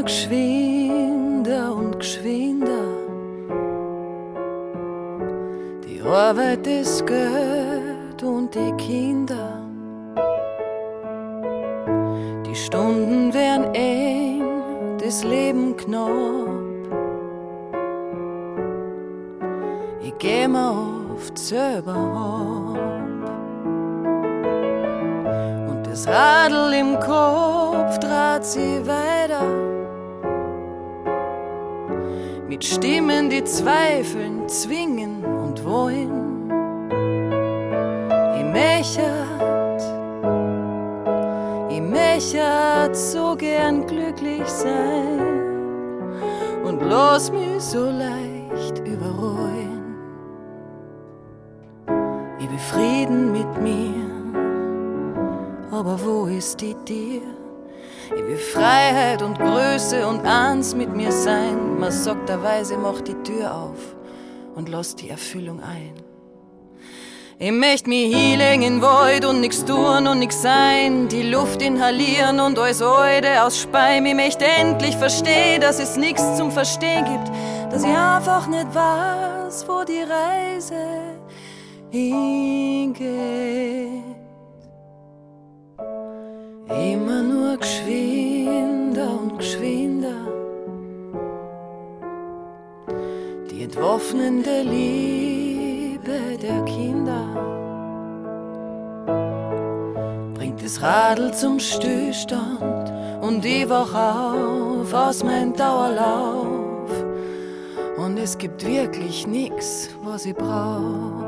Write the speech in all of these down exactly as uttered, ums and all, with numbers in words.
geschwinder und geschwinder. Die Arbeit, das Geld und die Kinder. Die Stunden werden eng, das Leben knapp. Ich geh mir oft selber ab. Und das Radl im Kopf dreht sich weiter. Mit Stimmen, die zweifeln, zwingen und wollen. Ich möchte, ich möchte so gern glücklich sein und lass mich so leicht überrollen. Ich will Frieden mit mir, aber wo ist die dir? Ich will Freiheit und Größe und eins mit mir sein. Man sagt der Weise, mach die Tür auf und lass die Erfüllung ein. Ich möcht mich hinlegen in Wald und nix tun und nix sein, die Luft inhalieren und alles Alte ausspeien. Ich möcht endlich verstehen, dass es nix zum Verstehen gibt, dass ich einfach nicht weiß, wo die Reise hingeht. Immer nur geschwinder und geschwinder. Die entwaffnende Liebe der Kinder bringt das Radl zum Stillstand und ich wach auf aus meinem Dauerlauf. Und es gibt wirklich nix, was ich brauch.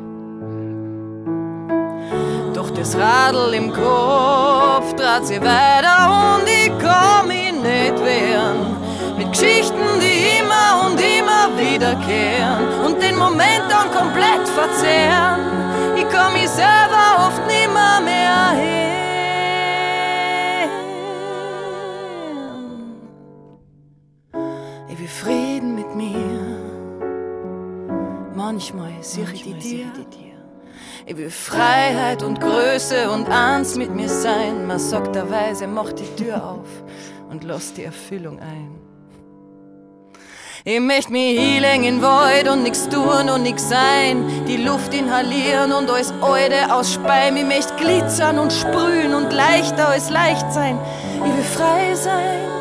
Doch das Radl im Kopf dreht sich weiter und ich kann mich nicht wehren. Mit Geschichten, die immer und immer wiederkehren und den Moment dann komplett verzehren. Ich kann mich selber oft nimmer mehr hören. Ich will Frieden mit mir, manchmal sehe ich die dir. Ich will Freiheit und Größe und eins mit mir sein. Man sagt der Weise, mach die Tür auf und lass die Erfüllung ein. Ich möcht mich hinlegen in Wald und nix tun und nix sein, die Luft inhalieren und alles Alte ausspeien. Ich möcht glitzern und sprühen und leichter als leicht sein. Ich will frei sein